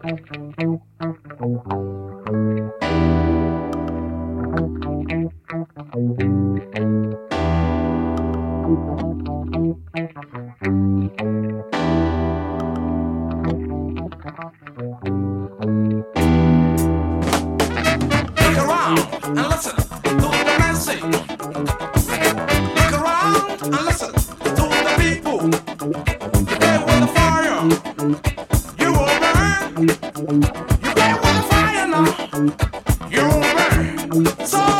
And listen to the message. Look around and listen to the people. You play with the fire, you will burn. You play with the fire now, you will burn. So